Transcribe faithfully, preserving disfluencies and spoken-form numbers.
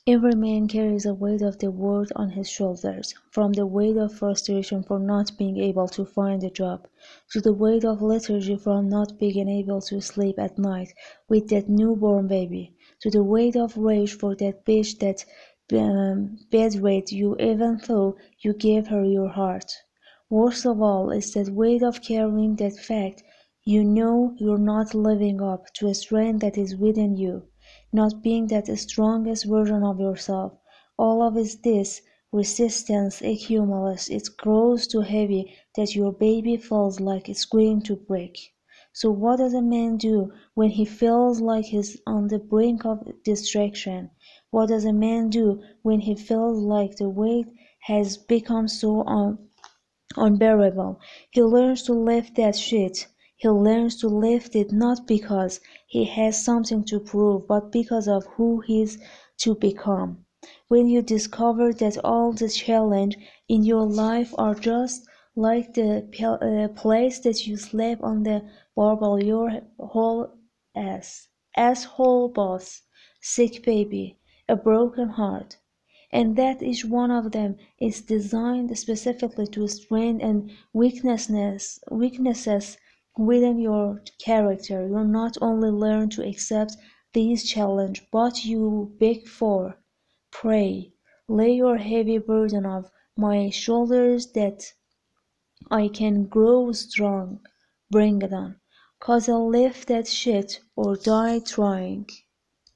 Every man carries a weight of the world on his shoulders, from the weight of frustration for not being able to find a job, to the weight of lethargy from not being able to sleep at night with that newborn baby, to the weight of rage for that bitch that um, betrayed you even though you gave her your heart. Worst of all is that weight of carrying that fact you know you're not living up to a strength that is within you, not being that strongest version of yourself. All of it, this resistance accumulates, it grows too heavy that your baby feels like it's going to break. So what does a man do when he feels like he's on the brink of distraction? What does a man do when he feels like the weight has become so un- unbearable? He learns to lift that shit. He learns to lift it not because he has something to prove, but because of who he is to become. When you discover that all the challenge in your life are just like the uh, place that you slept on the barbell, your whole ass, asshole boss, sick baby, a broken heart, and that each one of them is designed specifically to strengthen and weaknesses weaknesses within your character. You not only learn to accept these challenges, but you beg for, pray, lay your heavy burden off my shoulders that I can grow strong. Bring it on, 'cause I'll lift that shit or die trying.